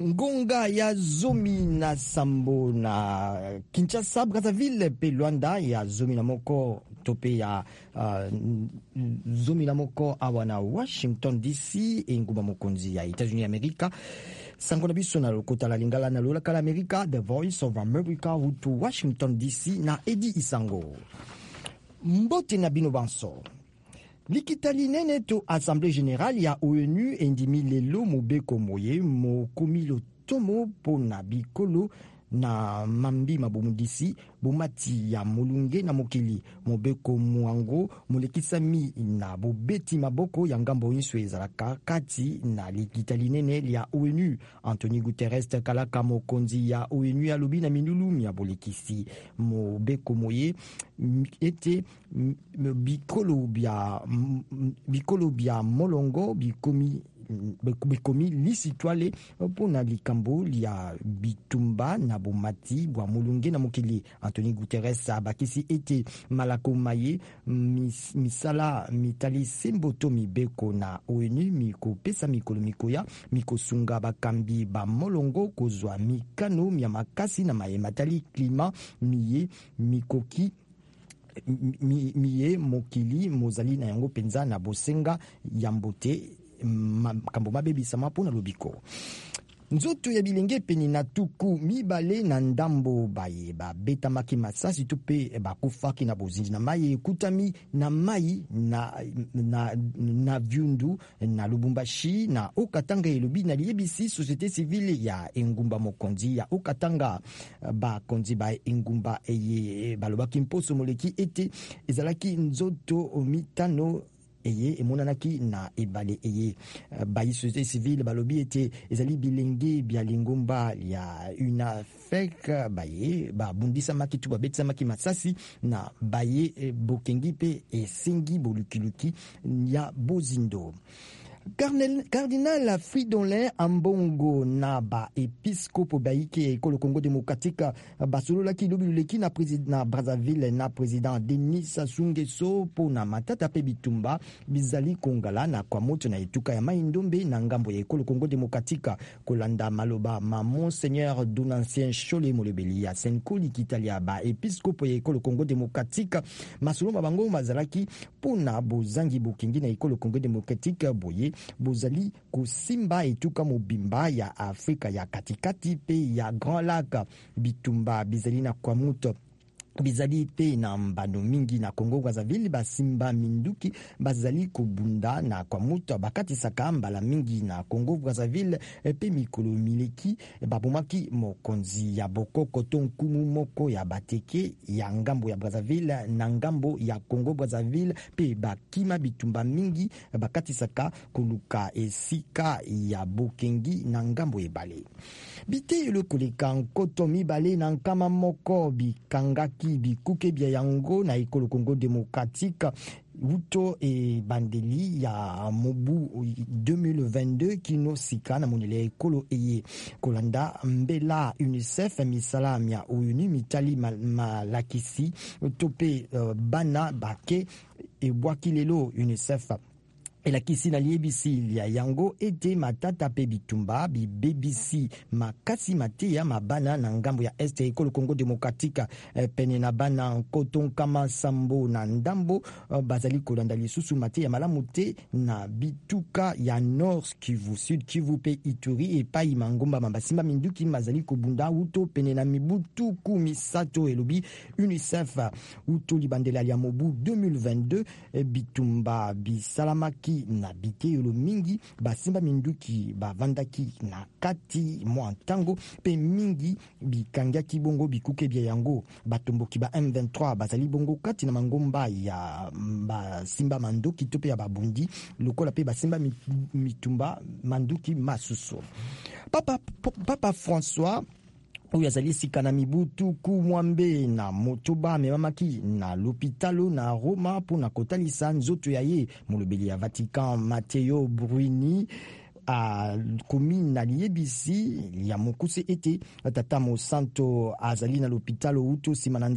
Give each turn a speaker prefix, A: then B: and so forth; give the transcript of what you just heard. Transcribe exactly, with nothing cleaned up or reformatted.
A: ngonga ya zomi na sambo na Kinshasa, Brazzaville pe Luanda ya zomi na moko tope ya uh, zomi na moko awa na Washington D C engumba mokonzi ya États-Unis Amerika. Sango na biso na lokota la lingala na lola kala Amerika, The Voice of America to Washington D C na Edi Isango. Mbote na bino banso. Likitali nene to Assemblée Générale ya O N U endimi lelo mobeko moye mo komilo tomo pona bikolo na mambi mabomudisi bomati ya molunge na mokili mobeko mwango molekisami na bobeti maboko ya ngambo inso ezalaka kati na likitali nene ya O N U. Anthony Guterres kalaka mokonzi ya O N U alobi na minulu ya bolekisi mobeko moye ete bikolo bya bikolo bya molongo bikomi bikomi lisitwale pona likambo lia bitumba na bomati bwa mulunge na mokili. Anthony Guterres abakisi ete malako maye mis, misala mitali semboto mibeko na O N U miko pesa mikolo mikoya miko sunga bakambi ba molongo kozwa mikano mya makasi na maye matali klima miye mikoki mi, miye mokili mozali na yango penza na bosenga yambote kambo mabebisa mapona lobiko. Nzoto ya bilenge peni na tuku mibale na ndambo baye ba beta maki masasi tupe ba kufaki na bozinzi na maye kutami na mai na na na Vyundu na Lubumbashi na Okatanga elobi na liebisi société civile ya engumba mokonzi ya Okatanga ba konzi ba engumba eye balobaki mposo moleki ete ezalaki nzoto mitano eye emonanaki na ebale eye bayi société civile balobi ete ezali bilenge bya lingomba ya una fek baye babundisa maki tu babetisa maki masasi na baye bokengi pe esengi bolukiluki ya bozindo. Cardinal Fridolin Ambongo na ba episkopo baike ekolo Congo démocratique basolola ki lobileki na président na Brazzaville na président Denis Sassou Nguesso pona matata pe bitumba bizali kongala na kwa moto na etuka ya maindombe na ngambo ya ekolo Congo démocratique kolanda maloba ma monseigneur Donancien Chole Molebeli ya Senkoli Kitalia ba episkopo ya ekolo Congo démocratique masolo bango mazalaki pona bozangi bokingi na ekolo Congo démocratique boye bozali kusimba etuka mobimba ya Afrika ya katikati pe ya Grand Lac bitumba bizali na kwa muto bizali pe na mbano mingi na Congo Brazzaville basimba minduki bazali kubunda na kwa muto bakati saka mbala mingi na Congo Brazzaville pe mikolo mileki babomaki mokonzi ya bokoko tonkumu moko ya bateke ya ngambo ya Brazzaville na ngambo ya Congo Brazzaville pe bakima bitumba mingi bakati saka kuluka esika ya bokengi na ngambo ebale bite le koleka nkoto mibale na nkama moko bikangaki bikuke bya yango na ekolo Congo démocratique Wuto e bandeli ya mobu deux mille vingt-deux kino sika na monele ekolo eye kolanda mbela UNICEF misala mya O N U mitali malakisi tope uh, bana bake e bwakilelo UNICEF ela kisi na liebisi ya yango ete matata pe bitumba bi bebisi makasi mateya mabana na ngambo ya este ekolo Congo démocratique eh, pene na bana koton kama sambo na ndambo uh, bazali kolanda lisusu mateya malamu te na bituka ya Nord Kivu, Sud Kivu pe Ituri e pai mangomba mabasimba minduki mazali kobunda uto pene na mibutu kumisato elobi UNICEF uto libandela ya mobu deux mille vingt-deux eh, bitumba bisalamaki na bite yolo mingi basimba minduki bavandaki na kati mwa ntango pe mingi bikangaki bongo bikuke bya yango batomboki ba M vingt-trois bazali bongo kati na mangomba ya basimba manduki tope ya babundi lokola pe basimba mitumba manduki masuso. Papa Papa François oyo azali sika na mibutu kumwambe na motoba memamaki na l'hôpitalo na Roma pona kotalisa nzoto ya ye molobeli ya Vatican Matteo Bruni a komi na liebisi ya mokuse ete tata mo santo azali na l'hôpitalo uto simana